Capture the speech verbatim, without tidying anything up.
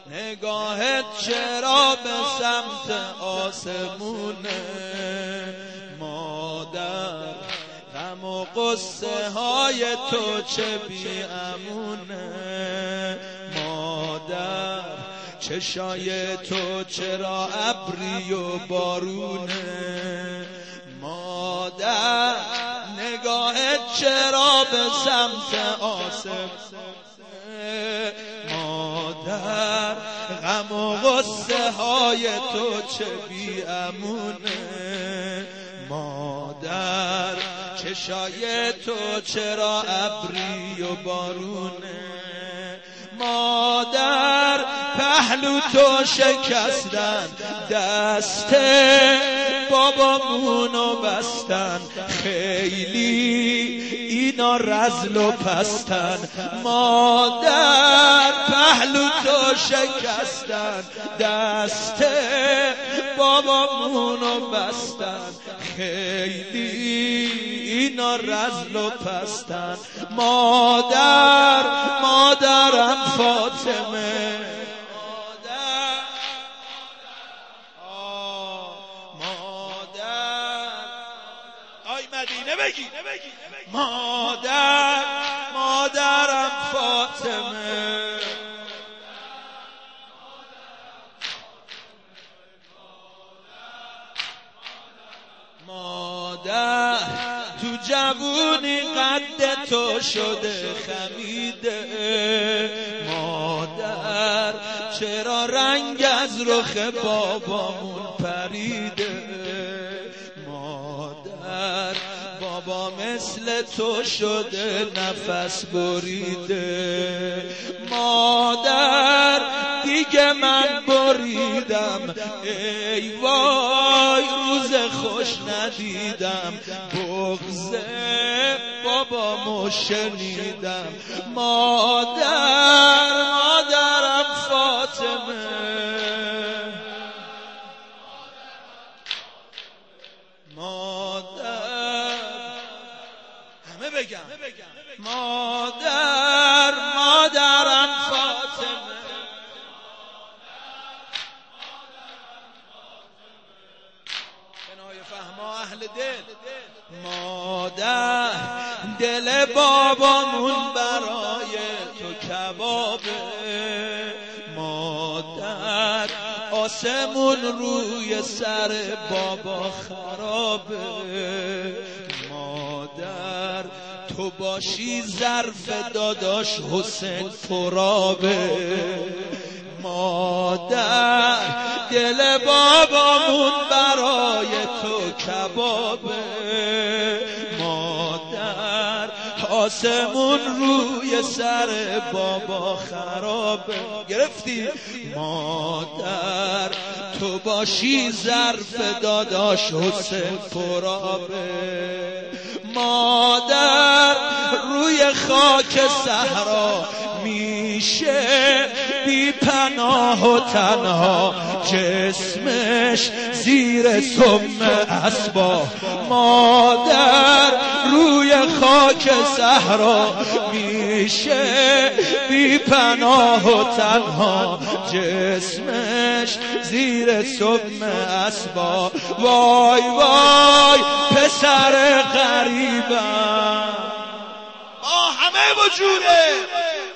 نگاهت چرا به سمت آسمونه مادر؟ غم و قصه های تو چه بی امونه مادر؟ چشای تو چرا ابری و بارونه مادر؟ نگاهت چرا به سمت آسمونه مادر؟ غم و غصه های تو چه بی امونه مادر؟ چشای تو چرا ابری و بارونه مادر؟ پهلو تو شکستن دست بابامونو بستن خیلی اینا رذل و پستن مادر؟ پهلو تو شکستن دست بابامونو بستن خیلی اینا رذل و پستن مادر؟ مادرم فاطمه مادر آه مادر آی مدینه بگی مادر مادرم فاطمه مادر تو جوونی قد تو شده خمیده مادر؟ چرا رنگ از رخ بابامون پریده مادر؟ بابا مثل تو شده نفس بریده مادر؟ دیگه من بریدم ای وای روز خوش ندیدم بغض بابامو شنیدم مادر؟ مادرم فاطمه مادر همه بگم مادر مادرم فاطمه کنایه فهما اهل دل مادر؟ دل بابامون برای تو کبابه مادر؟ آسمون روی سر بابا خرابه مادر؟ تو باشی ظرف داداش حسین پرابه مادر؟ دل بابامون برای تو کبابه مادر؟ آسمون روی سر بابا خرابه گرفتی مادر؟ تو باشی ظرف داداش حسین پرابه مادر؟ روی خاک صحرا میشه بی پناه و تنها جسمش زیر سم اسبا مادر؟ روی خاک صحرا میشه بی پناه و تنها جسمش زیر سم اسبا وای وای پسر غریبم آه همه وجوده